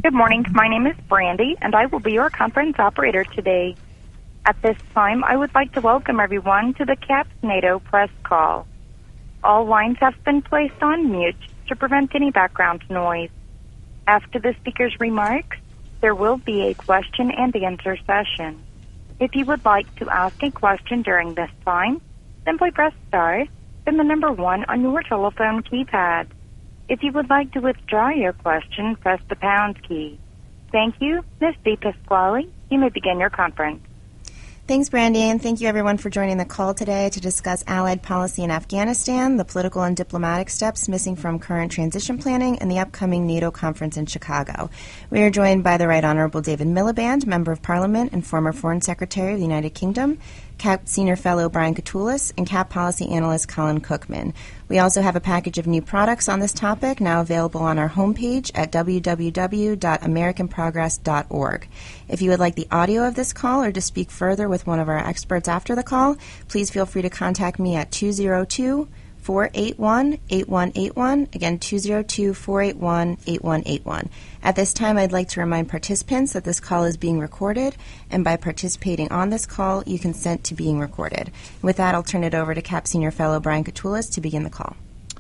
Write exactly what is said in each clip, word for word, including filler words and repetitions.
Good morning. My name is Brandy, and I will be your conference operator today. At this time, I would like to welcome everyone to the CAPS NATO press call. All lines have been placed on mute to prevent any background noise. After the speaker's remarks, there will be a question and answer session. If you would like to ask a question during this time, simply press star, then the number one on your telephone keypad. If you would like to withdraw your question, press the pound key. Thank you. Miz DePasquale, you may begin your conference. Thanks, Brandy, and thank you, everyone, for joining the call today to discuss Allied policy in Afghanistan, the political and diplomatic steps missing from current transition planning, and the upcoming NATO conference in Chicago. We are joined by the Right Honorable David Miliband, Member of Parliament and former Foreign Secretary of the United Kingdom, CAP Senior Fellow Brian Katulis, and CAP Policy Analyst Colin Cookman. We also have a package of new products on this topic now available on our homepage at w w w dot american progress dot org. If you would like the audio of this call or to speak further with one of our experts after the call, please feel free to contact me at two zero two, four eight one, eight one eight one. Again, two zero two, four eight one, eight one eight one. At this time, I'd like to remind participants that this call is being recorded, and by participating on this call, you consent to being recorded. With that, I'll turn it over to CAP Senior Fellow Brian Katulis to begin the call.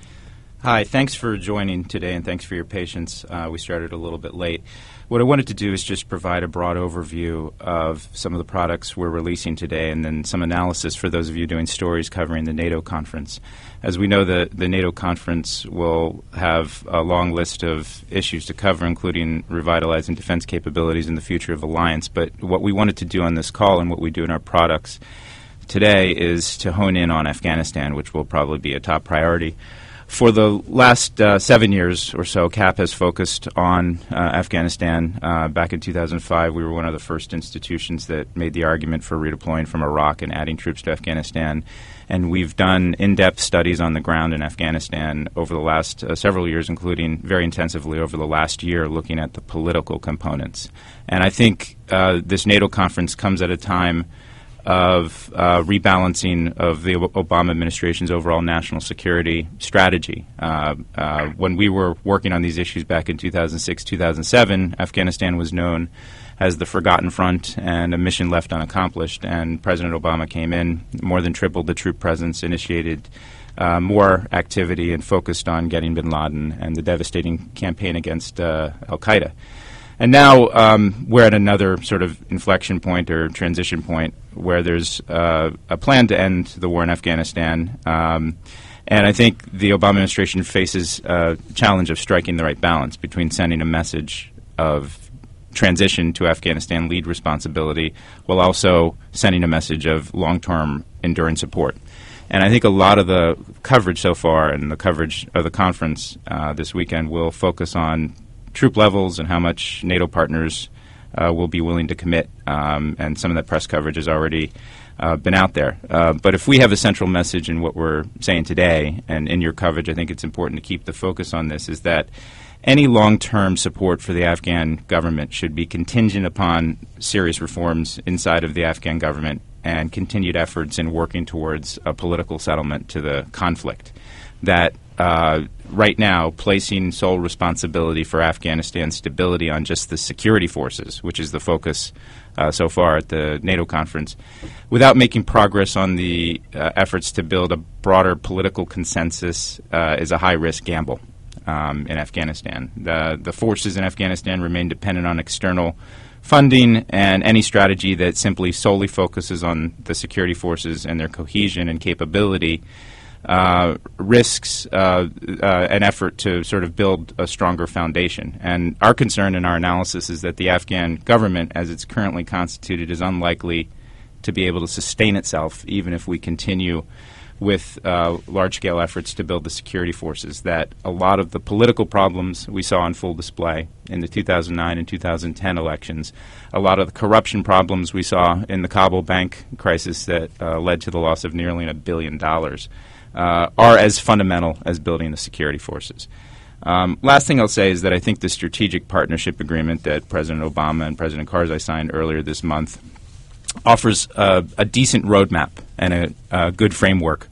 Hi, thanks for joining today, and thanks for your patience. Uh, we started a little bit late. What I wanted to do is just provide a broad overview of some of the products we're releasing today, and then some analysis for those of you doing stories covering the NATO conference. As we know, the, the NATO conference will have a long list of issues to cover, including revitalizing defense capabilities and the future of alliance. But what we wanted to do on this call and what we do in our products today is to hone in on Afghanistan, which will probably be a top priority. For the last uh, seven years or so, CAP has focused on uh, Afghanistan. Uh, back in two thousand five, we were one of the first institutions that made the argument for redeploying from Iraq and adding troops to Afghanistan. And we've done in-depth studies on the ground in Afghanistan over the last uh, several years, including very intensively over the last year, looking at the political components. And I think uh, this NATO conference comes at a time of uh, rebalancing of the Obama administration's overall national security strategy. Uh, uh, when we were working on these issues back in two thousand six, two thousand seven, Afghanistan was known as the forgotten front and a mission left unaccomplished. And President Obama came in, more than tripled the troop presence, initiated uh, more activity, and focused on getting bin Laden and the devastating campaign against uh, al-Qaeda. And now um, we're at another sort of inflection point or transition point where there's uh, a plan to end the war in Afghanistan. Um, and I think the Obama administration faces a challenge of striking the right balance between sending a message of transition to Afghanistan lead responsibility while also sending a message of long-term enduring support. And I think a lot of the coverage so far and the coverage of the conference uh, this weekend will focus on troop levels and how much NATO partners uh, will be willing to commit, um, and some of that press coverage has already uh, been out there. Uh, but if we have a central message in what we're saying today, and in your coverage, I think it's important to keep the focus on this, is that any long-term support for the Afghan government should be contingent upon serious reforms inside of the Afghan government and continued efforts in working towards a political settlement to the conflict. That uh, right now, placing sole responsibility for Afghanistan's stability on just the security forces, which is the focus uh, so far at the NATO conference, without making progress on the uh, efforts to build a broader political consensus, uh, is a high-risk gamble um, in Afghanistan. The, the forces in Afghanistan remain dependent on external funding, and any strategy that simply solely focuses on the security forces and their cohesion and capability Uh, risks uh, uh, an effort to sort of build a stronger foundation. And our concern in our analysis is that the Afghan government, as it's currently constituted, is unlikely to be able to sustain itself even if we continue with uh, large-scale efforts to build the security forces. That a lot of the political problems we saw on full display in the two thousand nine and two thousand ten elections, a lot of the corruption problems we saw in the Kabul bank crisis that uh, led to the loss of nearly a billion dollars, Uh, are as fundamental as building the security forces. Um, last thing I'll say is that I think the strategic partnership agreement that President Obama and President Karzai signed earlier this month offers uh, a decent roadmap and a, a good framework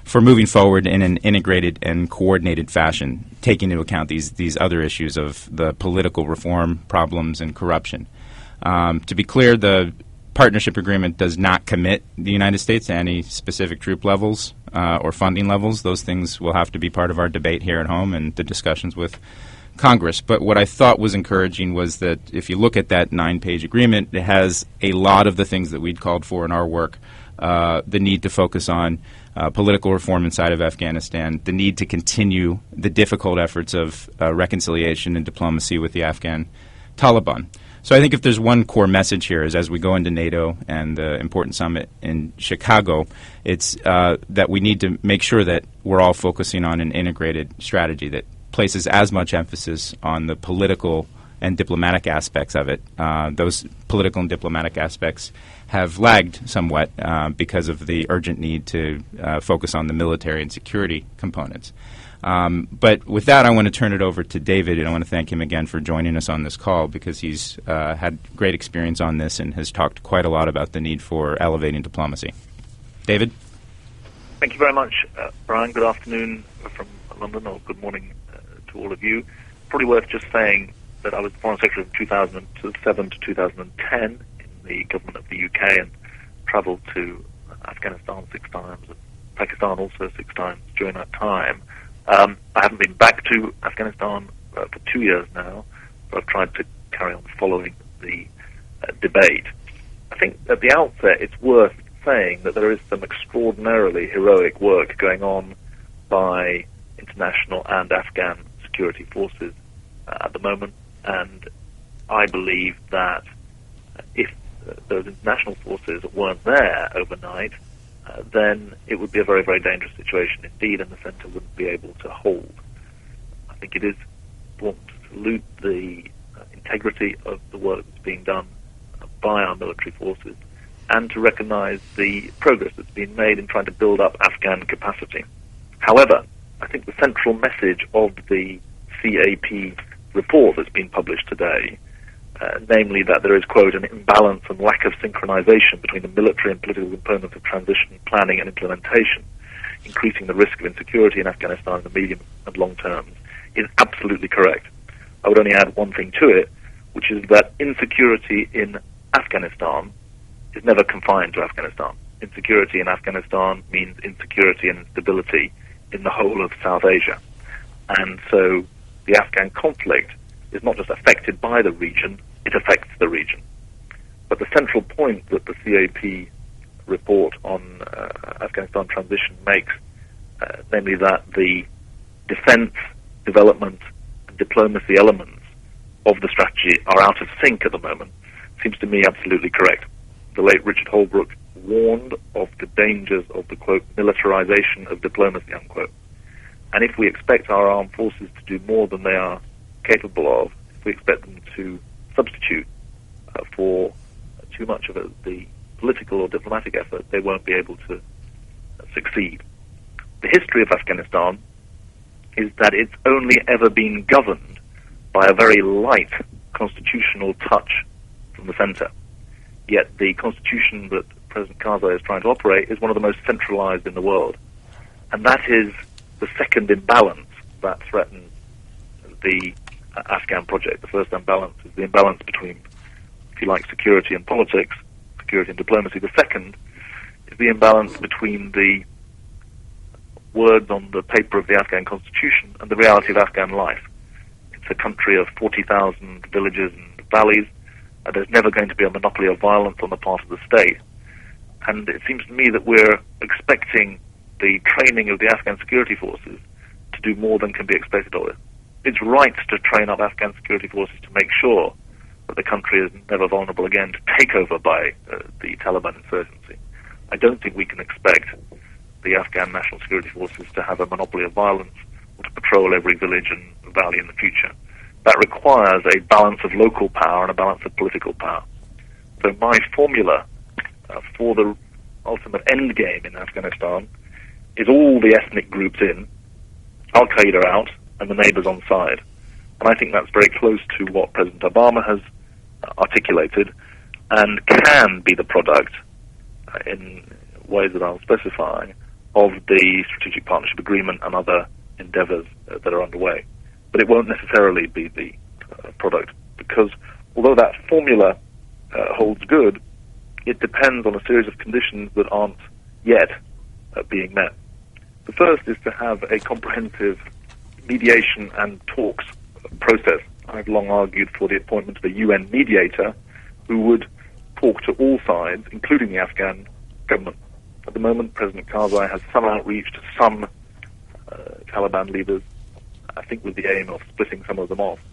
for moving forward in an integrated and coordinated fashion, taking into account these these other issues of the political reform problems and corruption. Um, to be clear, the partnership agreement does not commit the United States to any specific troop levels uh, or funding levels. Those things will have to be part of our debate here at home and the discussions with Congress. But what I thought was encouraging was that if you look at that nine-page agreement, it has a lot of the things that we'd called for in our work, uh, the need to focus on uh, political reform inside of Afghanistan, the need to continue the difficult efforts of uh, reconciliation and diplomacy with the Afghan Taliban. So I think if there's one core message here is as we go into NATO and the important summit in Chicago, it's uh, that we need to make sure that we're all focusing on an integrated strategy that places as much emphasis on the political and diplomatic aspects of it. Uh, those political and diplomatic aspects have lagged somewhat uh, because of the urgent need to uh, focus on the military and security components. Um, but with that, I want to turn it over to David, and I want to thank him again for joining us on this call because he's uh, had great experience on this and has talked quite a lot about the need for elevating diplomacy. David? Thank you very much, uh, Brian. Good afternoon from London, or good morning uh, to all of you. Probably worth just saying that I was Foreign Secretary from two thousand seven to two thousand ten in the government of the U K and travelled to Afghanistan six times, and Pakistan also six times during that time. Um, I haven't been back to Afghanistan uh, for two years now, but I've tried to carry on following the uh, debate. I think at the outset it's worth saying that there is some extraordinarily heroic work going on by international and Afghan security forces uh, at the moment, and I believe that if uh, those international forces weren't there overnight, Uh, then it would be a very, very dangerous situation indeed, and the centre wouldn't be able to hold. I think it is important to salute the uh, integrity of the work that's being done uh, by our military forces and to recognise the progress that's been made in trying to build up Afghan capacity. However, I think the central message of the C A P report that's been published today, Uh, namely that there is, quote, an imbalance and lack of synchronization between the military and political components of transition planning and implementation, increasing the risk of insecurity in Afghanistan in the medium and long terms, is absolutely correct. I would only add one thing to it, which is that insecurity in Afghanistan is never confined to Afghanistan. Insecurity in Afghanistan means insecurity and instability in the whole of South Asia. And so the Afghan conflict is not just affected by the region, it affects the region. But the central point that the C A P report on uh, Afghanistan transition makes, uh, namely that the defense, development, and diplomacy elements of the strategy are out of sync at the moment, seems to me absolutely correct. The late Richard Holbrooke warned of the dangers of the, quote, militarization of diplomacy, unquote. And if we expect our armed forces to do more than they are capable of, if we expect them to substitute uh, for too much of a, the political or diplomatic effort, they won't be able to uh, succeed. The history of Afghanistan is that it's only ever been governed by a very light constitutional touch from the centre. Yet the constitution that President Karzai is trying to operate is one of the most centralized in the world. And that is the second imbalance that threatens the Uh, Afghan project. The first imbalance is the imbalance between, if you like, security and politics, security and diplomacy. The second is the imbalance between the words on the paper of the Afghan constitution and the reality of Afghan life. It's a country of forty thousand villages and valleys, and there's never going to be a monopoly of violence on the part of the state. And it seems to me that we're expecting the training of the Afghan security forces to do more than can be expected of it. It's right to train up Afghan security forces to make sure that the country is never vulnerable again to take over by uh, the Taliban insurgency. I don't think we can expect the Afghan National Security Forces to have a monopoly of violence or to patrol every village and valley in the future. That requires a balance of local power and a balance of political power. So my formula uh, for the ultimate end game in Afghanistan is all the ethnic groups in, Al-Qaeda out, and the neighbours on side. And I think that's very close to what President Obama has uh, articulated and can be the product, uh, in ways that I'll specify, of the Strategic Partnership Agreement and other endeavors uh, that are underway. But it won't necessarily be the uh, product, because although that formula uh, holds good, it depends on a series of conditions that aren't yet uh, being met. The first is to have a comprehensive mediation and talks process. I've long argued for the appointment of a U N mediator who would talk to all sides, including the Afghan government. At the moment, President Karzai has some outreach to some uh, Taliban leaders, I think with the aim of splitting some of them off.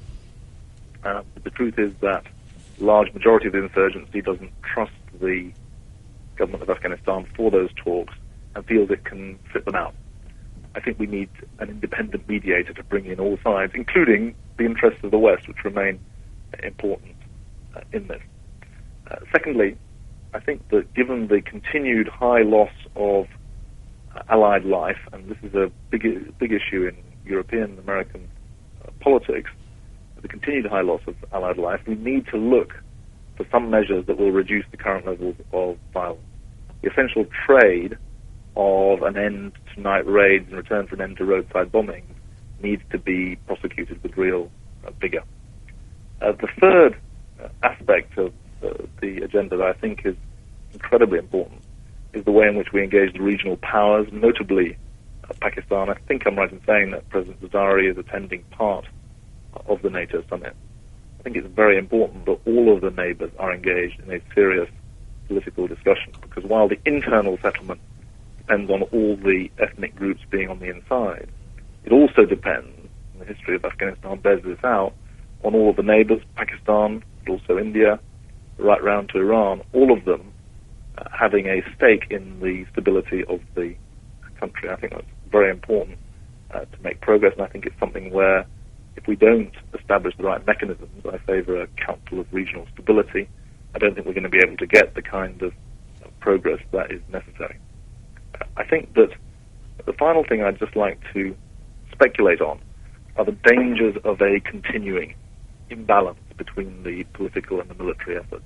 Uh, but the truth is that the large majority of the insurgency doesn't trust the government of Afghanistan for those talks and feels it can sit them out. I think we need an independent mediator to bring in all sides, including the interests of the West, which remain important uh, in this. Uh, secondly, I think that given the continued high loss of uh, Allied life, and this is a big, big issue in European and American uh, politics, the continued high loss of Allied life, we need to look for some measures that will reduce the current levels of violence. The essential trade of an end to night raids in return for an end to roadside bombings needs to be prosecuted with real uh, vigor. Uh, the third uh, aspect of uh, the agenda that I think is incredibly important is the way in which we engage the regional powers, notably uh, Pakistan. I think I'm right in saying that President Zardari is attending part of the NATO summit. I think it's very important that all of the neighbors are engaged in a serious political discussion, because while the internal settlement depends on all the ethnic groups being on the inside, it also depends, and the history of Afghanistan bears this out, on all of the neighbors, Pakistan, but also India, right round to Iran, all of them uh, having a stake in the stability of the country. I think that's very important uh, to make progress, and I think it's something where if we don't establish the right mechanisms, I favor a Council of Regional Stability. I don't think we're going to be able to get the kind of uh, progress that is necessary. Uh, I think that the final thing I'd just like to speculate on are the dangers of a continuing imbalance between the political and the military efforts.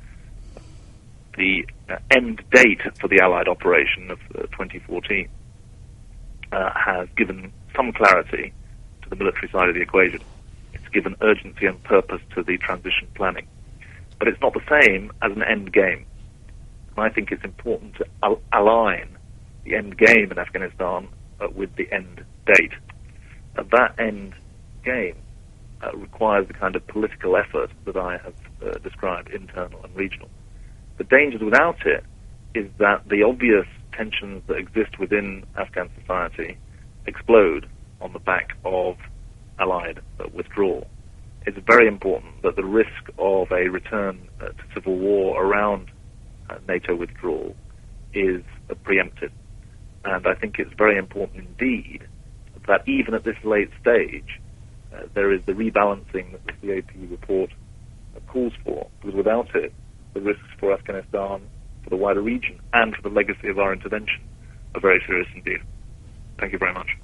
The uh, end date for the Allied operation of uh, twenty fourteen uh, has given some clarity to the military side of the equation. It's given urgency and purpose to the transition planning. But it's not the same as an end game. And I think it's important to al- align the end game in Afghanistan uh, with the end date. And that end game uh, requires the kind of political effort that I have uh, described, internal and regional. The dangers without it is that the obvious tensions that exist within Afghan society explode on the back of Allied uh, withdrawal. It's very important that the risk of a return uh, to civil war around uh, NATO withdrawal is uh, preempted. And I think it's very important indeed that even at this late stage, uh, there is the rebalancing that the C A P report uh, calls for, because without it, the risks for Afghanistan, for the wider region, and for the legacy of our intervention are very serious indeed. Thank you very much.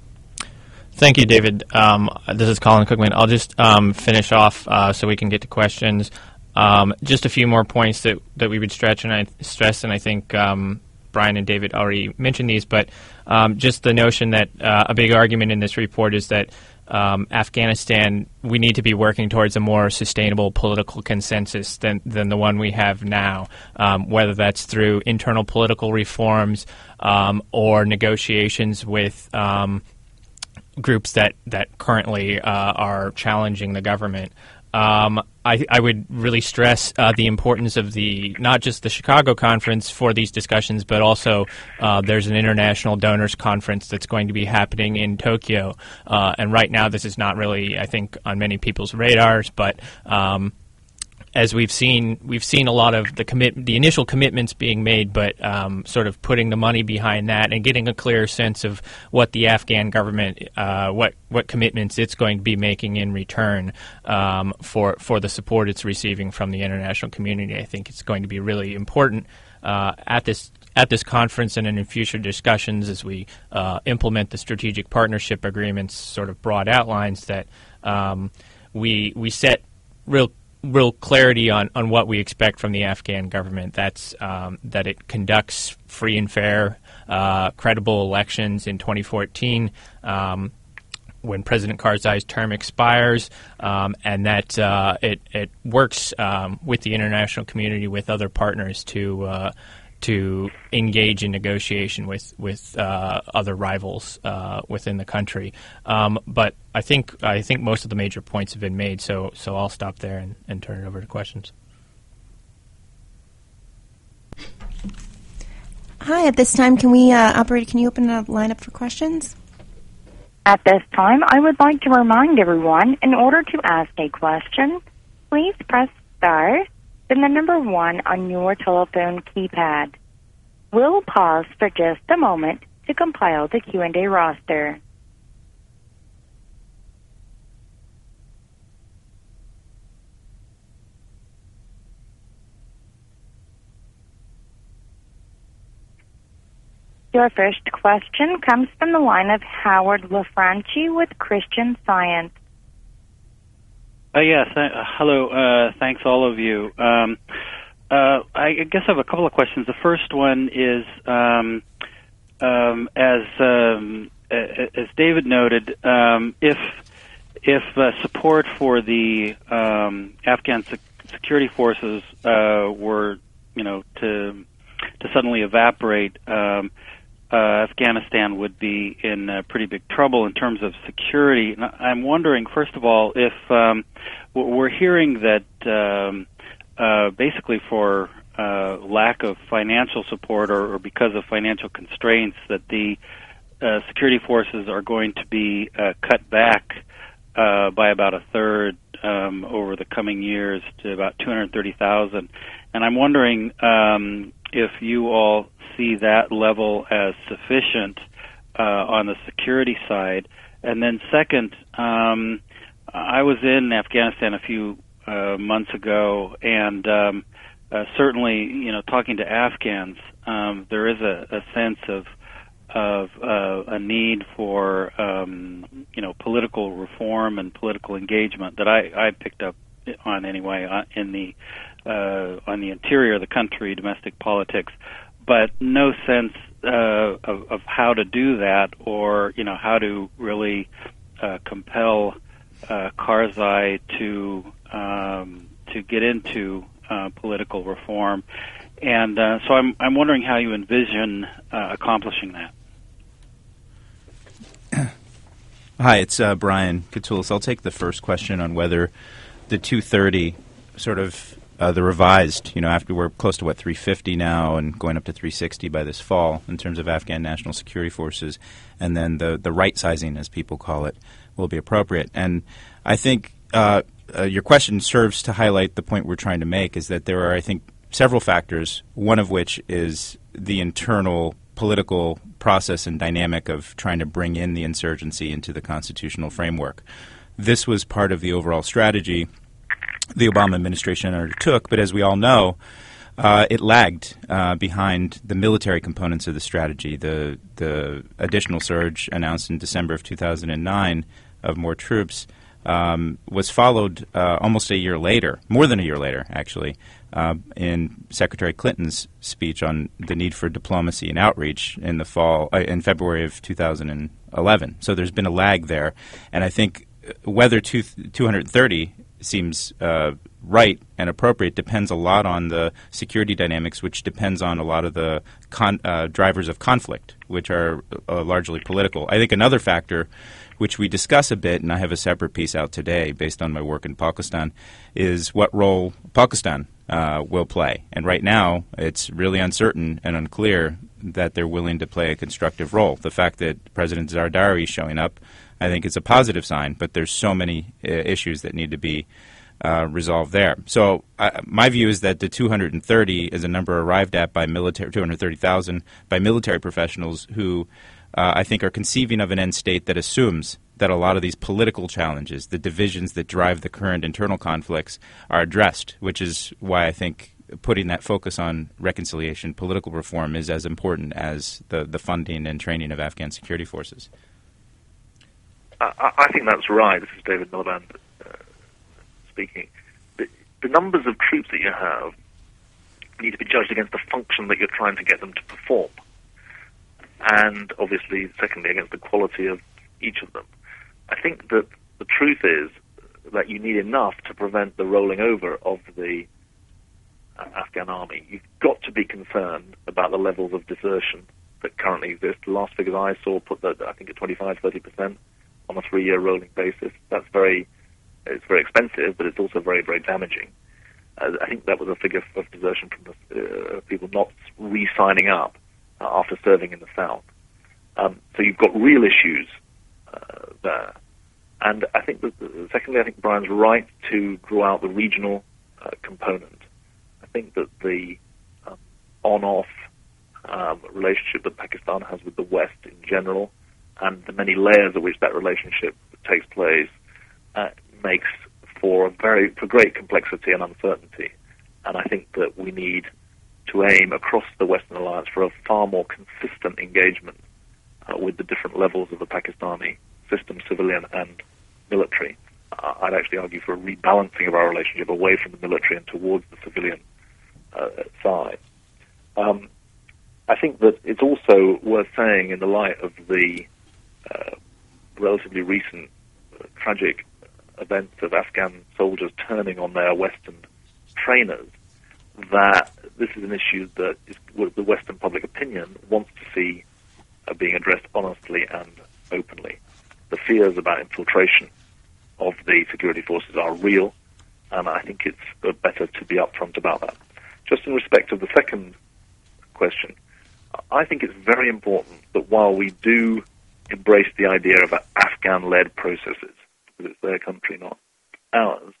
Thank you, David. Um, this is Colin Cookman. I'll just um, finish off uh, so we can get to questions. Um, just a few more points that, that we would stretch and I stress, and I think um, Brian and David already mentioned these, but um, just the notion that uh, a big argument in this report is that um, Afghanistan, we need to be working towards a more sustainable political consensus than, than the one we have now, um, whether that's through internal political reforms um, or negotiations with um, groups that, that currently uh, are challenging the government. Um, I, I would really stress uh, the importance of the not just the Chicago conference for these discussions, but also uh, there's an international donors conference that's going to be happening in Tokyo. Uh, and right now, this is not really, I think, on many people's radars, but um, as we've seen, we've seen a lot of the commit, the initial commitments being made, but um, sort of putting the money behind that and getting a clear sense of what the Afghan government, uh, what what commitments it's going to be making in return um, for for the support it's receiving from the international community. I think it's going to be really important uh, at this at this conference and in future discussions as we uh, implement the strategic partnership agreements, sort of broad outlines that um, we we set real real clarity on, on what we expect from the Afghan government. That's um, that it conducts free and fair, uh, credible elections in twenty fourteen um, when President Karzai's term expires, um, and that uh, it, it works um, with the international community, with other partners to uh, to engage in negotiation with with uh, other rivals uh, within the country. Um, but I think I think most of the major points have been made. So so I'll stop there and, and turn it over to questions. Hi. At this time, can we uh, operator? Can you open a line up for questions? At this time, I would like to remind everyone, in order to ask a question, please press star, then the number one on your telephone keypad. We'll pause for just a moment to compile the Q and A roster. Your first question comes from the line of Howard LaFranchi with Christian Science. Uh, yes, uh, hello. Uh, thanks, all of you. Um, uh, I guess I have a couple of questions. The first one is, um, um, as um, as David noted, um, if if uh, support for the um, Afghan sec- security forces uh, were, you know, to to suddenly evaporate, um, uh, Afghanistan would be in uh, pretty big trouble in terms of security. And I'm wondering, first of all, if um, we're hearing that um, uh, basically for uh, lack of financial support or, or because of financial constraints, that the uh, security forces are going to be uh, cut back uh, by about a third um, over the coming years to about two hundred thirty thousand. And I'm wondering um, if you all see that level as sufficient uh, on the security side. And then second, um, I was in Afghanistan a few uh, months ago, and um, uh, certainly, you know, talking to Afghans, um, there is a, a sense of of uh, a need for, um, you know, political reform and political engagement that I, I picked up on anyway uh, in the uh, on the interior of the country, domestic politics, but no sense uh, of, of how to do that, or you know how to really uh, compel uh, Karzai to um, to get into uh, political reform, and uh, so I'm I'm wondering how you envision uh, accomplishing that. Hi, it's uh, Brian Katulis. I'll take the first question on whether the two thirty sort of uh, the revised, you know, after we're close to, what, three fifty now and going up to three sixty by this fall in terms of Afghan National Security Forces, and then the, the right sizing, as people call it, will be appropriate. And I think uh, uh, your question serves to highlight the point we're trying to make, is that there are, I think, several factors, one of which is the internal political process and dynamic of trying to bring in the insurgency into the constitutional framework. This was part of the overall strategy the Obama administration undertook, but as we all know, uh, it lagged uh, behind the military components of the strategy. The the additional surge announced in December of two thousand nine of more troops um, was followed uh, almost a year later, more than a year later, actually, uh, in Secretary Clinton's speech on the need for diplomacy and outreach in the fall, uh, in February of two thousand eleven. So there's been a lag there, and I think whether two, two hundred thirty seems uh, right and appropriate depends a lot on the security dynamics, which depends on a lot of the con- uh, drivers of conflict, which are uh, largely political. I think another factor, which we discuss a bit, and I have a separate piece out today based on my work in Pakistan, is what role Pakistan uh, will play. And right now, it's really uncertain and unclear that they're willing to play a constructive role. The fact that President Zardari is showing up, I think it's a positive sign, but there's so many uh, issues that need to be uh, resolved there. So uh, my view is that the two hundred thirty is a number arrived at by military, two hundred thirty thousand by military professionals who uh, I think are conceiving of an end state that assumes that a lot of these political challenges, the divisions that drive the current internal conflicts, are addressed, which is why I think putting that focus on reconciliation, political reform, is as important as the, the funding and training of Afghan security forces. I, I think that's right. This is David Miliband uh, speaking. the numbers of troops that you have need to be judged against the function that you're trying to get them to perform. And obviously, secondly, against the quality of each of them. I think that the truth is that you need enough to prevent the rolling over of the uh, Afghan army. You've got to be concerned about the levels of desertion that currently exist. The last figures I saw put that, I think, at twenty-five to thirty percent on a three-year rolling basis. That's very, it's very expensive, but it's also very, very damaging. Uh, I think that was a figure of desertion from the, uh, people not re-signing up uh, after serving in the South. Um, so you've got real issues uh, there. And I think that, uh, secondly, I think Brian's right to draw out the regional uh, component. I think that the um, on-off um, relationship that Pakistan has with the West in general, and the many layers at which that relationship takes place, uh, makes for a very for great complexity and uncertainty. And I think that we need to aim across the Western alliance for a far more consistent engagement uh, with the different levels of the Pakistani system, civilian and military. Uh, I'd actually argue for a rebalancing of our relationship away from the military and towards the civilian uh, side. Um, I think that it's also worth saying, in the light of the uh, relatively recent uh, tragic events of Afghan soldiers turning on their Western trainers, that this is an issue that is, the Western public opinion wants to see uh, being addressed honestly and openly. The fears about infiltration of the security forces are real, and I think it's uh, better to be upfront about that. Just in respect of the second question, I think it's very important that while we do embrace the idea of Afghan-led processes, because it's their country, not ours,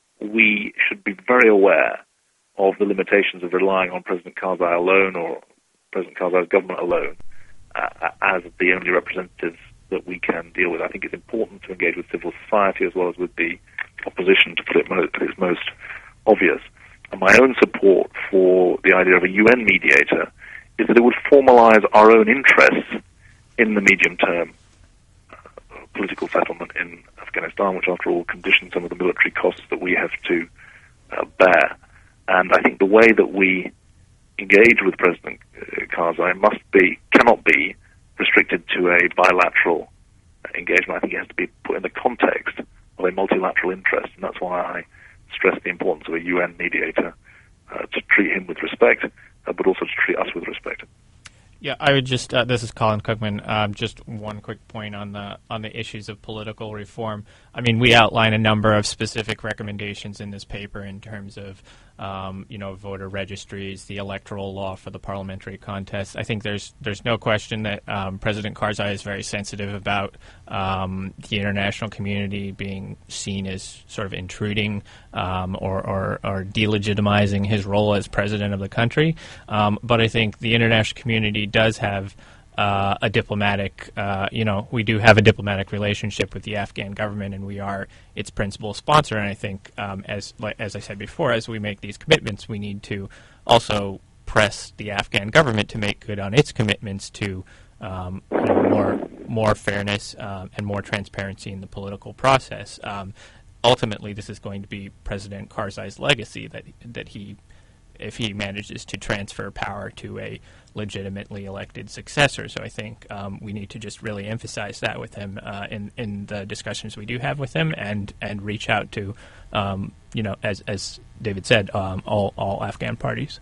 we should be very aware of the limitations of relying on President Karzai alone or President Karzai's government alone uh, as the only representatives that we can deal with. I think it's important to engage with civil society as well as with the opposition, to put it most, put it most obvious. And my own support for the idea of a U N mediator is that it would formalize our own interests in the medium-term uh, political settlement in Afghanistan, which, after all, conditions some of the military costs that we have to uh, bear. And I think the way that we engage with President Karzai must be, cannot be restricted to a bilateral engagement. I think it has to be put in the context of a multilateral interest, and that's why I stress the importance of a U N mediator uh, to treat him with respect, uh, but also to treat us with respect. Yeah, I would just. Uh, this is Colin Cookman. Um, just one quick point on the on the issues of political reform. I mean, we outline a number of specific recommendations in this paper in terms of, um, you know, voter registries, the electoral law for the parliamentary contest. I think there's there's no question that um, President Karzai is very sensitive about um, the international community being seen as sort of intruding um, or, or or delegitimizing his role as president of the country. Um, but I think the international community does have uh, a diplomatic, uh, you know, we do have a diplomatic relationship with the Afghan government, and we are its principal sponsor. And I think, um, as as I said before, as we make these commitments, we need to also press the Afghan government to make good on its commitments to um, you know, more more fairness um, and more transparency in the political process. Um, ultimately, this is going to be President Karzai's legacy that that he. if he manages to transfer power to a legitimately elected successor. So I think um, we need to just really emphasize that with him uh, in, in the discussions we do have with him, and, and reach out to, um, you know, as, as David said, um, all, all Afghan parties.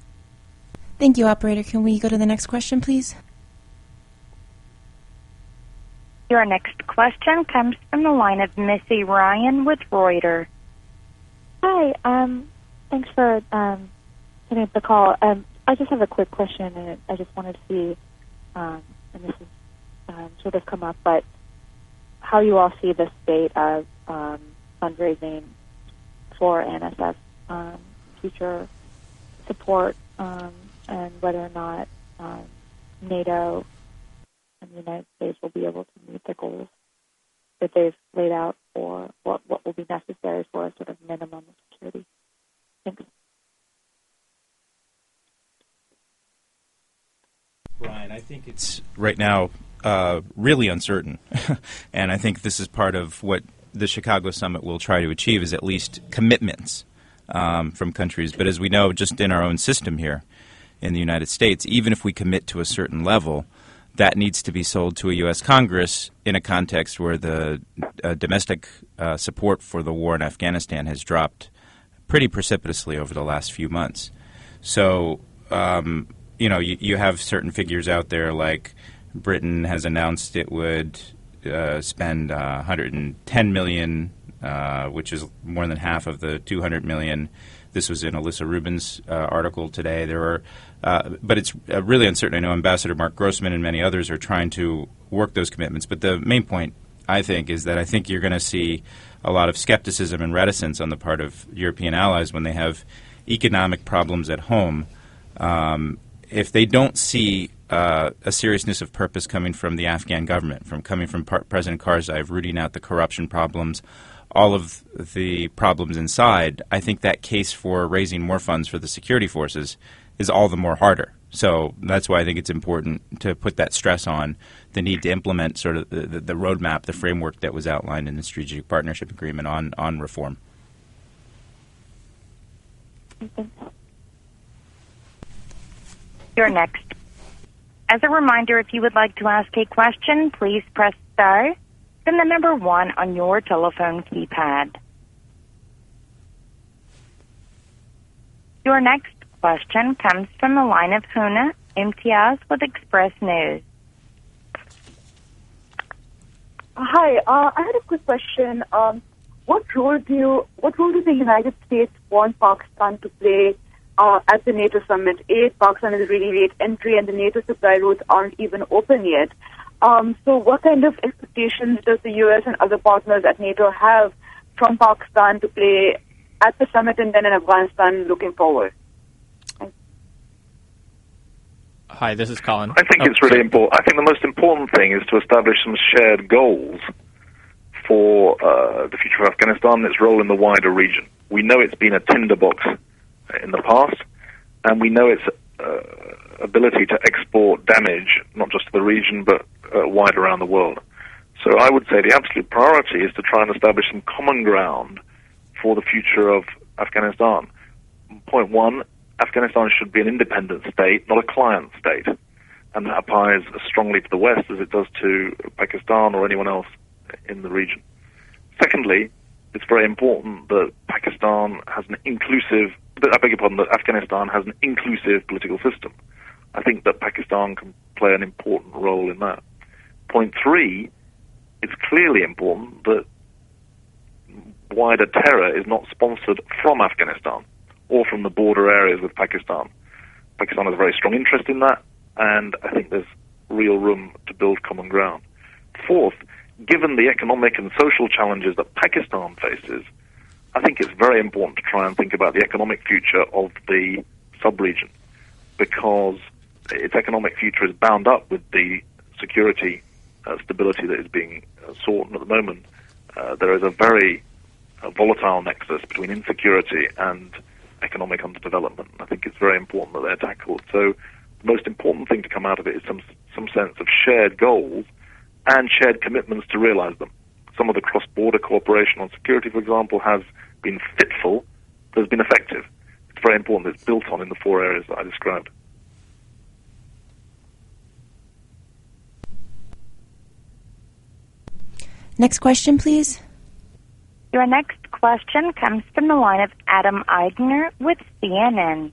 Thank you, operator. Can we go to the next question, please? Your next question comes from the line of Missy Ryan with Reuters. Hi, um, thanks for um, setting up the call. Um, I just have a quick question, and I just wanted to see, um, and this has um, sort of come up, but how you all see the state of um, fundraising for N S F um, future support, um, and whether or not um, NATO and the United States will be able to meet the goals that they've laid out, or what, what will be necessary for a sort of minimum of security. Thanks. Brian, I think it's right now uh, really uncertain, and I think this is part of what the Chicago summit will try to achieve, is at least commitments um, from countries. But as we know, just in our own system here in the United States, even if we commit to a certain level, that needs to be sold to a U S Congress in a context where the uh, domestic uh, support for the war in Afghanistan has dropped pretty precipitously over the last few months. So, um, you know, you, you have certain figures out there like Britain has announced it would uh, spend uh, one hundred ten million dollars, uh, which is more than half of the two hundred million dollars. This was in Alyssa Rubin's uh, article today. There are, uh, but it's uh, really uncertain. I know Ambassador Mark Grossman and many others are trying to work those commitments. But the main point, I think, is that I think you're going to see a lot of skepticism and reticence on the part of European allies when they have economic problems at home. Um, if they don't see uh, a seriousness of purpose coming from the Afghan government, from coming from par- President Karzai, rooting out the corruption problems, all of the problems inside, I think that case for raising more funds for the security forces is all the more harder. So that's why I think it's important to put that stress on the need to implement sort of the, the, the roadmap, the framework that was outlined in the Strategic Partnership Agreement on, on reform. You're next. As a reminder, if you would like to ask a question, please press star, then the number one on your telephone keypad. Your next question comes from the line of Huna Imtiaz with Express News. Hi, uh, I had a quick question. Um, what role do you, what role does the United States want Pakistan to play uh, at the NATO summit? A, Pakistan is really late entry, and the NATO supply routes aren't even open yet. Um, so what kind of expectations does the U S and other partners at NATO have from Pakistan to play at the summit and then in Afghanistan looking forward? Hi, this is Colin. I think oh, it's really sorry. important. I think the most important thing is to establish some shared goals for uh, the future of Afghanistan and its role in the wider region. We know it's been a tinderbox in the past, and we know its uh, ability to export damage, not just to the region, but uh, wide around the world. So I would say the absolute priority is to try and establish some common ground for the future of Afghanistan. Point one, Afghanistan should be an independent state, not a client state, and that applies as strongly to the West as it does to Pakistan or anyone else in the region. Secondly, it's very important that Pakistan has an inclusive, I beg your pardon, that Afghanistan has an inclusive political system. I think that Pakistan can play an important role in that. Point three, it's clearly important that wider terror is not sponsored from Afghanistan or from the border areas with Pakistan. Pakistan has a very strong interest in that, and I think there's real room to build common ground. Fourth, given the economic and social challenges that Pakistan faces, I think it's very important to try and think about the economic future of the sub-region, because its economic future is bound up with the security uh, stability that is being uh, sought. And at the moment, uh, there is a very uh, volatile nexus between insecurity and economic underdevelopment. I think it's very important that they're tackled. So the most important thing to come out of it is some some sense of shared goals and shared commitments to realize them. Some of the cross-border cooperation on security, for example, has been fitful, but has been effective. It's very important that it's built on in the four areas that I described. Next question, please. Your next question comes from the line of Adam Eidner with C N N.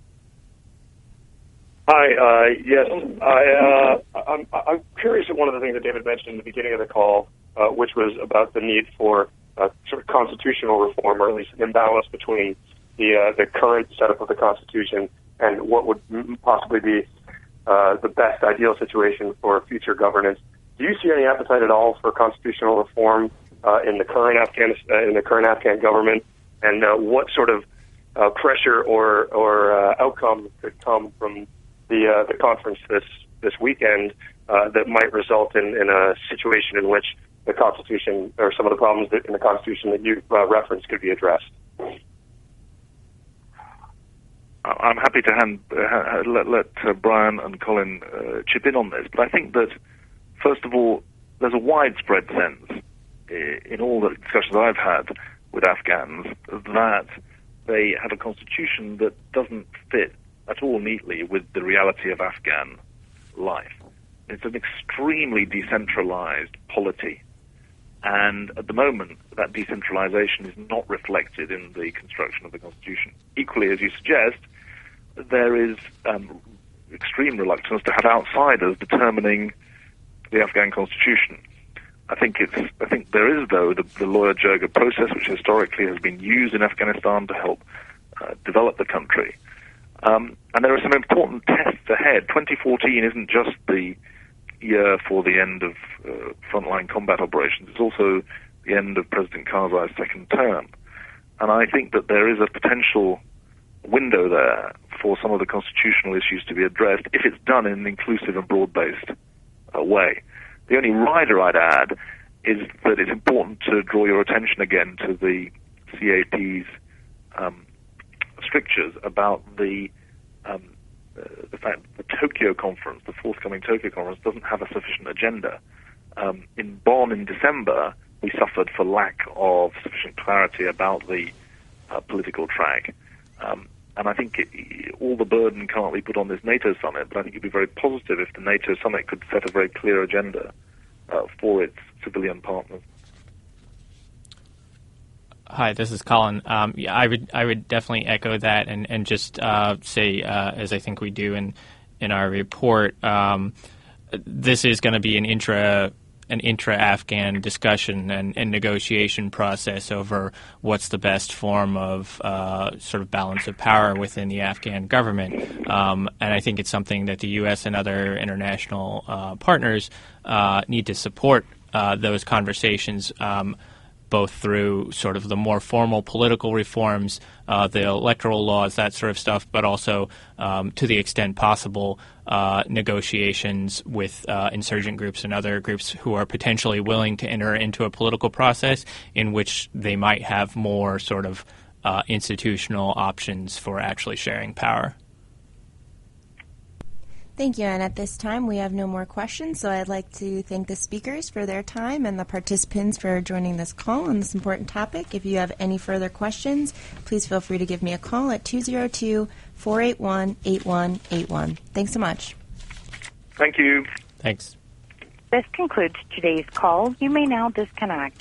Hi, uh, yes, I, uh, I'm, I'm curious at one of the things that David mentioned in the beginning of the call, uh, which was about the need for uh, sort of constitutional reform, or at least an imbalance between the uh, the current setup of the Constitution and what would possibly be uh, the best ideal situation for future governance. Do you see any appetite at all for constitutional reform uh, in the current Afghan uh, in the current Afghan government, and uh, what sort of uh, pressure or or uh, outcome could come from the uh, the conference this this weekend uh, that might result in, in a situation in which the Constitution or some of the problems that in the Constitution that you uh, referenced could be addressed? I'm happy to hand, uh, let, let uh, Brian and Colin uh, chip in on this, but I think that, first of all, there's a widespread sense in all the discussions I've had with Afghans that they have a constitution that doesn't fit at all neatly with the reality of Afghan life. It's an extremely decentralized polity. And at the moment, that decentralization is not reflected in the construction of the Constitution. Equally, as you suggest, there is um, extreme reluctance to have outsiders determining the Afghan Constitution. I think it's. I think there is, though, the, the lawyer Jirga process, which historically has been used in Afghanistan to help uh, develop the country. Um, and there are some important tests ahead. twenty fourteen isn't just the year for the end of uh, frontline combat operations. It's also the end of President Karzai's second term. And I think that there is a potential window there for some of the constitutional issues to be addressed if it's done in an inclusive and broad-based uh, way. The only rider I'd add is that it's important to draw your attention again to the C A P's um, strictures about the um, Uh, the fact that the Tokyo conference, the forthcoming Tokyo conference, doesn't have a sufficient agenda. Um, in Bonn in December, we suffered for lack of sufficient clarity about the uh, political track. Um, and I think it, all the burden can't be put on this NATO summit, but I think it'd be very positive if the NATO summit could set a very clear agenda uh, for its civilian partners. Hi, this is Colin. Um, yeah, I would I would definitely echo that, and and just uh, say, uh, as I think we do in in our report, um, this is going to be an intra an intra-Afghan discussion and, and negotiation process over what's the best form of uh, sort of balance of power within the Afghan government, um, and I think it's something that the U S and other international uh, partners uh, need to support uh, those conversations. Um, both through sort of the more formal political reforms, uh, the electoral laws, that sort of stuff, but also, um, to the extent possible, uh, negotiations with uh, insurgent groups and other groups who are potentially willing to enter into a political process in which they might have more sort of uh, institutional options for actually sharing power. Thank you, and at this time we have no more questions, so I'd like to thank the speakers for their time and the participants for joining this call on this important topic. If you have any further questions, please feel free to give me a call at two oh two, four eight one, eight one eight one. Thanks so much. Thank you. Thanks. This concludes today's call. You may now disconnect.